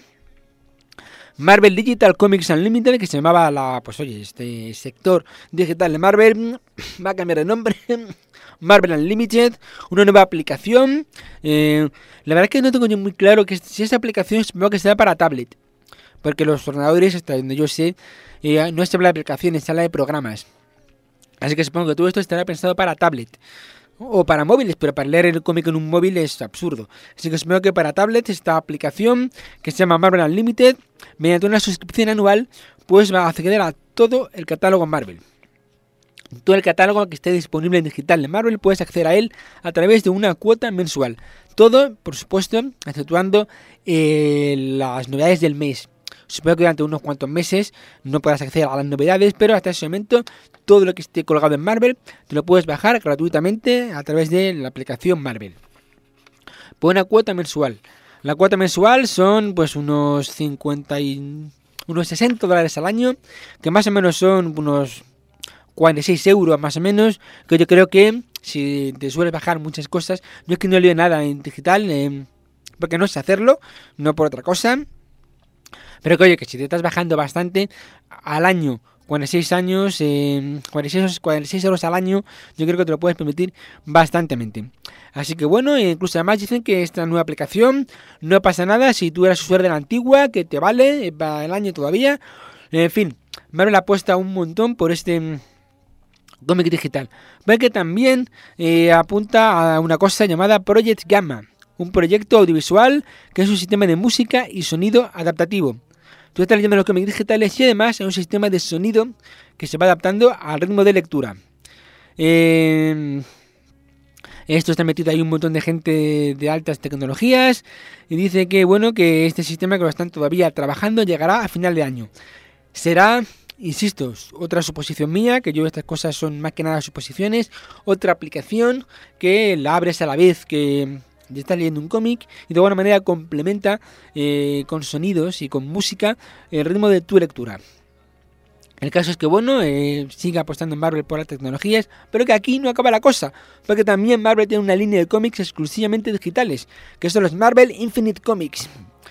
Marvel Digital Comics Unlimited, que se llamaba este sector digital de Marvel, va a cambiar de nombre, Marvel Unlimited, una nueva aplicación. La verdad es que no tengo yo muy claro que si esa aplicación supongo que será para tablet, porque los ordenadores, hasta donde yo sé, no se habla de aplicaciones, se habla de programas. Así que supongo que todo esto estará pensado para tablet o para móviles, pero para leer el cómic en un móvil es absurdo. Así que supongo que para tablets esta aplicación, que se llama Marvel Unlimited, mediante una suscripción anual, pues va a acceder a todo el catálogo Marvel. Todo el catálogo que esté disponible en digital de Marvel, puedes acceder a él a través de una cuota mensual. Todo, por supuesto, exceptuando las novedades del mes. Supongo que durante unos cuantos meses no podrás acceder a las novedades, pero hasta ese momento todo lo que esté colgado en Marvel te lo puedes bajar gratuitamente a través de la aplicación Marvel. Por una cuota mensual. La cuota mensual son pues unos 60 dólares al año, que más o menos son unos 46 euros más o menos, que yo creo que si te sueles bajar muchas cosas, yo es que no leo nada en digital, porque no sé hacerlo, no por otra cosa. Pero que oye, que si te estás bajando bastante al año, 46 años, 46 euros al año, yo creo que te lo puedes permitir bastantemente. Así que bueno, incluso además dicen que esta nueva aplicación no pasa nada si tú eras usuario de la antigua, que te vale para el año todavía. En fin, Marvel apuesta un montón por este cómic digital. Ve que también apunta a una cosa llamada Project Gamma, un proyecto audiovisual que es un sistema de música y sonido adaptativo. Tú estás leyendo los cómics digitales y además es un sistema de sonido que se va adaptando al ritmo de lectura. Esto está metido ahí un montón de gente de altas tecnologías y dice que bueno, que este sistema, que lo están todavía trabajando, llegará a final de año. Será, insisto, otra suposición mía, que yo estas cosas son más que nada suposiciones, otra aplicación que la abres a la vez que estás leyendo un cómic y de alguna manera complementa con sonidos y con música el ritmo de tu lectura. El caso es que bueno, sigue apostando en Marvel por las tecnologías, pero que aquí no acaba la cosa, porque también Marvel tiene una línea de cómics exclusivamente digitales, que son los Marvel Infinite Comics.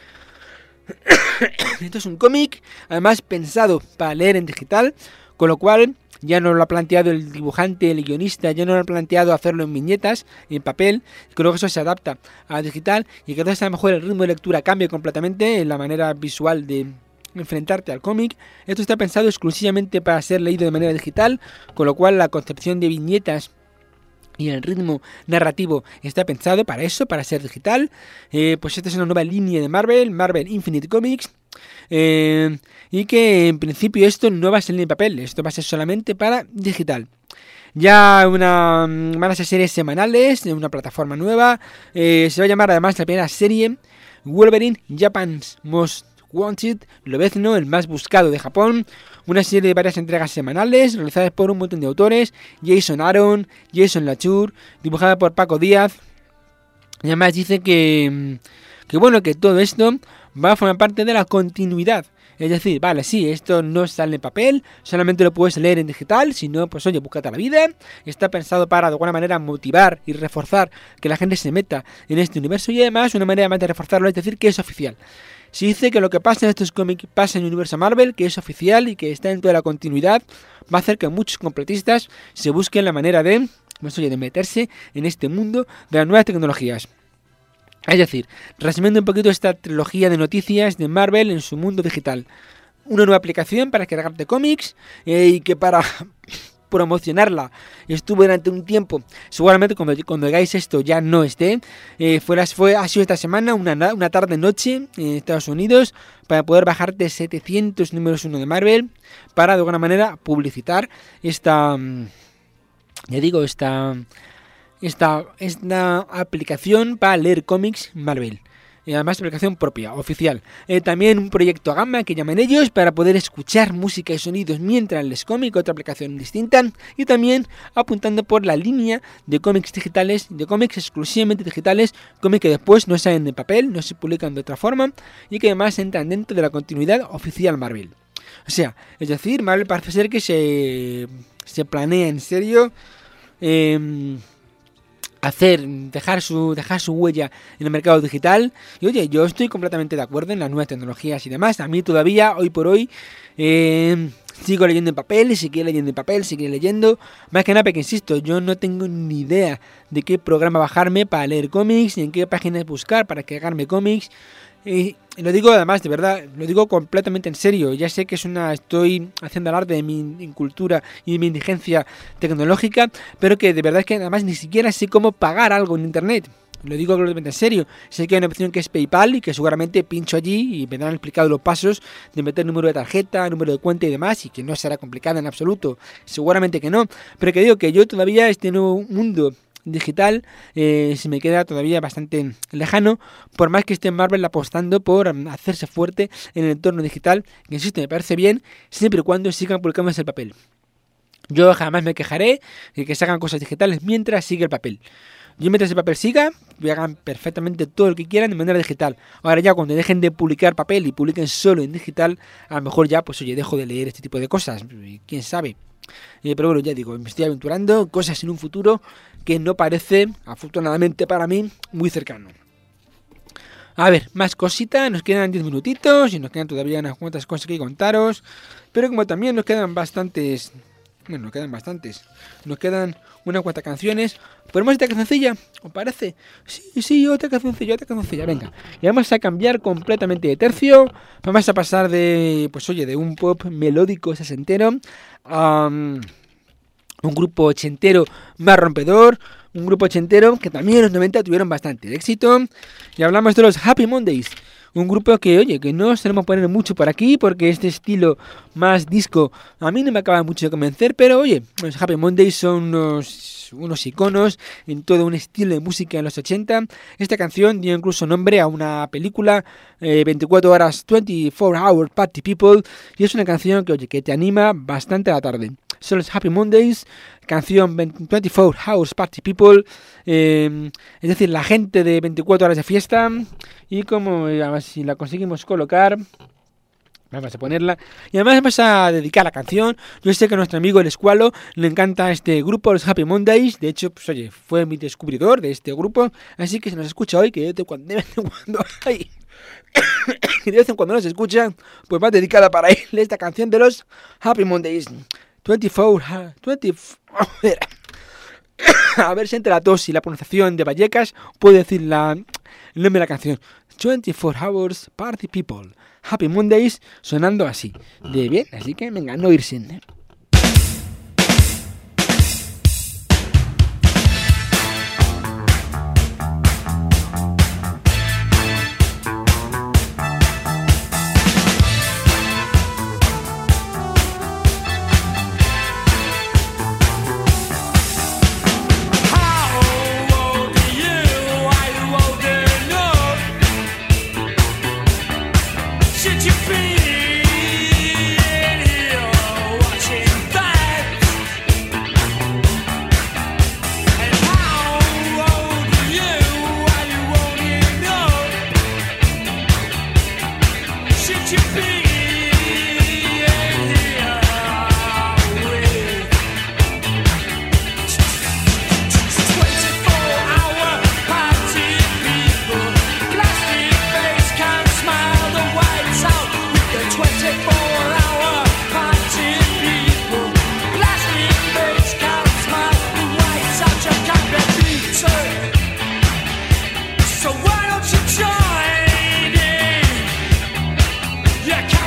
Esto es un cómic además pensado para leer en digital, con lo cual ya no lo ha planteado el dibujante, el guionista, ya no lo ha planteado hacerlo en viñetas, en papel. Creo que eso se adapta a digital y que entonces a lo mejor el ritmo de lectura cambia completamente en la manera visual de enfrentarte al cómic. Esto está pensado exclusivamente para ser leído de manera digital, con lo cual la concepción de viñetas y el ritmo narrativo está pensado para eso, para ser digital. Pues esta es una nueva línea de Marvel Infinite Comics. Y que en principio esto no va a salir en papel, esto va a ser solamente para digital. Ya van a ser series semanales en una plataforma nueva. Se va a llamar además la primera serie Wolverine Japan's Most Wanted, Lobezno, el más buscado de Japón. Una serie de varias entregas semanales realizadas por un montón de autores: Jason Aaron, Jason Latour, dibujada por Paco Díaz. Y además dice que bueno, que todo esto va a formar parte de la continuidad. Es decir, vale, sí, esto no sale en papel, solamente lo puedes leer en digital, si no, pues oye, búscate la vida. Está pensado para de alguna manera motivar y reforzar que la gente se meta en este universo, y además una manera más de reforzarlo es decir que es oficial. Si dice que lo que pasa en estos cómics pasa en el universo Marvel, que es oficial y que está dentro de la continuidad, va a hacer que muchos completistas se busquen la manera de, pues oye, de meterse en este mundo de las nuevas tecnologías. Es decir, resumiendo un poquito esta trilogía de noticias de Marvel en su mundo digital. Una nueva aplicación para cargarte cómics y que para promocionarla estuvo durante un tiempo. Seguramente cuando hagáis esto ya no esté. Ha sido esta semana una tarde-noche en Estados Unidos para poder bajarte 700 números 1 de Marvel para de alguna manera publicitar esta aplicación para leer cómics Marvel. Y además aplicación propia, oficial. También un proyecto Gamma que llaman ellos para poder escuchar música y sonidos mientras lees cómic, otra aplicación distinta. Y también apuntando por la línea de cómics digitales, de cómics exclusivamente digitales, cómics que después no salen de papel, no se publican de otra forma y que además entran dentro de la continuidad oficial Marvel. O sea, es decir, Marvel parece ser que se planea en serio dejar su huella en el mercado digital. Y oye, yo estoy completamente de acuerdo en las nuevas tecnologías y demás. A mí todavía, hoy por hoy, sigo leyendo en papel, y seguiré leyendo en papel, seguiré leyendo. Más que nada porque, insisto, yo no tengo ni idea de qué programa bajarme para leer cómics, ni en qué páginas buscar para cargarme cómics. Y lo digo además, de verdad, lo digo completamente en serio. Ya sé que estoy haciendo alarde de mi incultura y de mi indigencia tecnológica, pero que de verdad es que además ni siquiera sé cómo pagar algo en internet. Lo digo completamente en serio. Sé que hay una opción que es PayPal y que seguramente pincho allí y me han explicado los pasos de meter número de tarjeta, número de cuenta y demás, y que no será complicada en absoluto. Seguramente que no. Pero que digo que yo todavía este nuevo mundo digital se me queda todavía bastante lejano, por más que esté Marvel apostando por hacerse fuerte en el entorno digital, que insisto, me parece bien, siempre y cuando sigan publicándose el papel. Yo jamás me quejaré de que se hagan cosas digitales mientras sigue el papel. Yo mientras el papel siga, hagan perfectamente todo lo que quieran de manera digital. Ahora ya cuando dejen de publicar papel y publiquen solo en digital, a lo mejor ya, pues oye, dejo de leer este tipo de cosas, quién sabe. Pero bueno, ya digo, me estoy aventurando cosas en un futuro que no parece, afortunadamente para mí, muy cercano. A ver, más cositas, nos quedan 10 minutitos y nos quedan todavía unas cuantas cosas que contaros. Pero como también nos quedan bastantes... Bueno, nos quedan unas cuantas canciones. ¿Ponemos esta cancioncilla? ¿Os parece? Sí, otra cancioncilla, venga. Y vamos a cambiar completamente de tercio. Vamos a pasar de, pues oye, de un pop melódico sesentero a un grupo ochentero más rompedor. Un grupo ochentero que también en los 90 tuvieron bastante éxito. Y hablamos de los Happy Mondays. Un grupo que, oye, que no solemos poner mucho por aquí porque este estilo más disco a mí no me acaba mucho de convencer, pero oye, los Happy Mondays son unos iconos en todo un estilo de música en los 80. Esta canción dio incluso nombre a una película, 24 horas, 24 Hour Party People, y es una canción que, oye, que te anima bastante a la tarde. Son los Happy Mondays, canción 24 Hours Party People, es decir, la gente de 24 horas de fiesta. Y como, a ver si la conseguimos colocar, vamos a ponerla. Y además vamos a dedicar la canción. Yo sé que a nuestro amigo el Escualo le encanta este grupo, los Happy Mondays. De hecho, pues oye, fue mi descubridor de este grupo. Así que si nos escucha hoy, que de vez en cuando nos escucha, pues va dedicada para él esta canción de los Happy Mondays. 24 A ver si entre la tos y la pronunciación de Vallecas puedo decir el nombre de la canción. 24 Hours Party People. Happy Mondays, sonando así. De bien, así que venga, no ir sin. So why don't you join in? You can't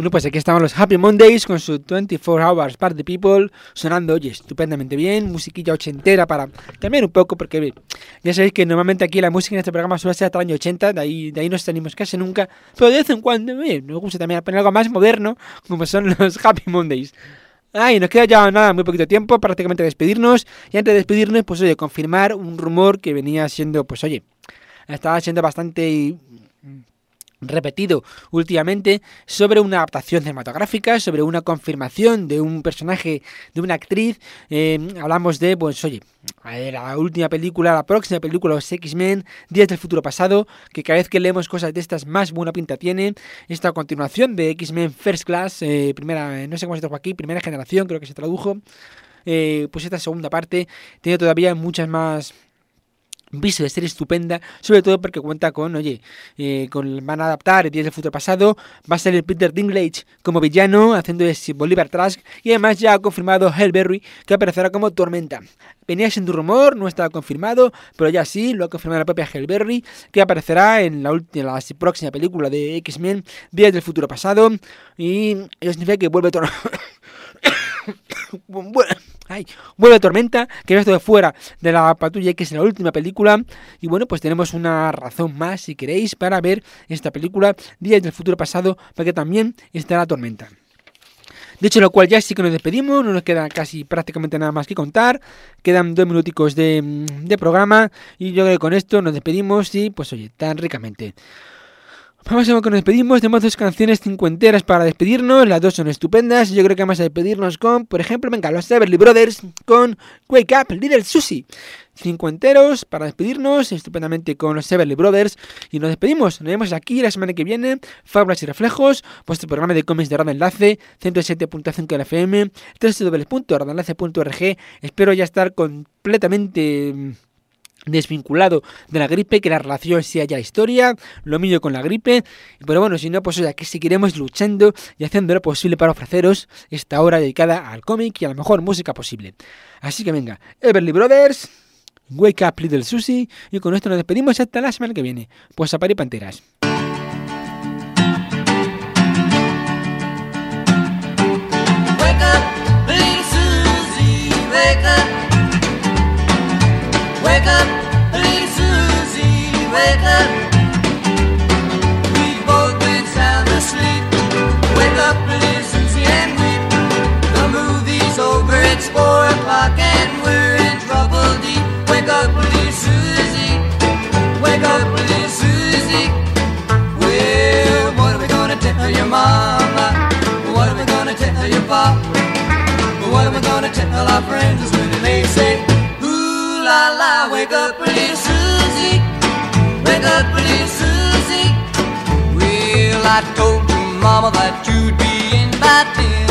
Bueno, pues aquí estaban los Happy Mondays con su 24 Hours Party People, sonando, oye, estupendamente bien, musiquilla ochentera para cambiar un poco, porque ya sabéis que normalmente aquí la música en este programa suele ser hasta el año 80, de ahí no salimos casi nunca, pero de vez en cuando nos gusta también poner algo más moderno, como son los Happy Mondays. Y nos queda ya nada, muy poquito tiempo, prácticamente despedirnos, y antes de despedirnos, pues oye, confirmar un rumor que venía siendo, pues oye, estaba siendo bastante repetido últimamente sobre una adaptación cinematográfica, sobre una confirmación de un personaje, de una actriz. Hablamos de, pues oye, la última película, la próxima película, los X-Men, Días del Futuro Pasado, que cada vez que leemos cosas de estas más buena pinta tiene. Esta continuación de X-Men First Class, primera, no sé cómo se tradujo aquí, primera generación, creo que se tradujo. Pues esta segunda parte tiene todavía muchas más viso de ser estupenda, sobre todo porque cuenta con, van a adaptar Días del Futuro Pasado, va a salir Peter Dinklage como villano, haciendo de Bolivar Trask, y además ya ha confirmado Halle Berry que aparecerá como Tormenta. Venía siendo un rumor, no estaba confirmado, pero ya sí, lo ha confirmado la propia Halle Berry, que aparecerá en la próxima película de X-Men, Días del Futuro Pasado, y eso significa que vuelve vuelve Tormenta, que ha estado fuera de la Patrulla X en la última película. Y bueno, pues tenemos una razón más, si queréis, para ver esta película Días del Futuro Pasado, porque también estará Tormenta. De hecho, lo cual ya sí que nos despedimos, no nos queda casi prácticamente nada más que contar. Quedan 2 minuticos de programa, y yo creo que con esto nos despedimos y pues oye, tan ricamente. Vamos a ver que nos despedimos, tenemos 2 canciones cincuenteras para despedirnos, las 2 son estupendas, yo creo que vamos a despedirnos con, por ejemplo, venga, los Everly Brothers con Wake Up Little Susie. Cincuenteros para despedirnos estupendamente con los Everly Brothers, y nos despedimos, nos vemos aquí la semana que viene. Fábulas y Reflejos, vuestro programa de cómics de Radio Enlace, 107.5 de la FM, www.radioenlace.org. Espero ya estar completamente desvinculado de la gripe, que la relación sea ya historia, lo mío con la gripe, pero bueno, si no, pues oye, aquí seguiremos luchando y haciendo lo posible para ofreceros esta hora dedicada al cómic y a la mejor música posible. Así que venga, Everly Brothers, Wake Up Little Susie, y con esto nos despedimos hasta la semana que viene. Pues a par y panteras. Wake up, little Susie, wake up. Wake up, little Susie, wake up. We've both been sound asleep. Wake up, little Susie, and weep. The movie's over, it's 4 o'clock and we're in trouble deep. Wake up, little Susie, wake up, little Susie. Well, what are we gonna tell your mama? What are we gonna tell your papa? What are we gonna tell our friends when they say, la la, wake up, little Susie, wake up, little Susie. Well, I told your mama that you'd be in by 10.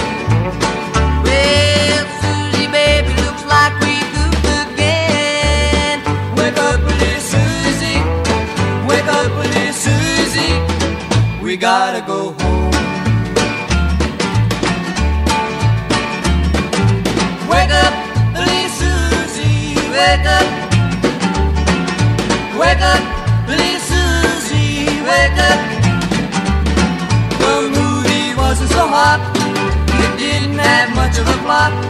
Well, Susie, baby, looks like we goofed again. Wake up, little Susie, wake up, little Susie. We gotta go home. Wake up, little Susie, wake up. Wake up, little Susie, wake up. The movie wasn't so hot, it didn't have much of a plot.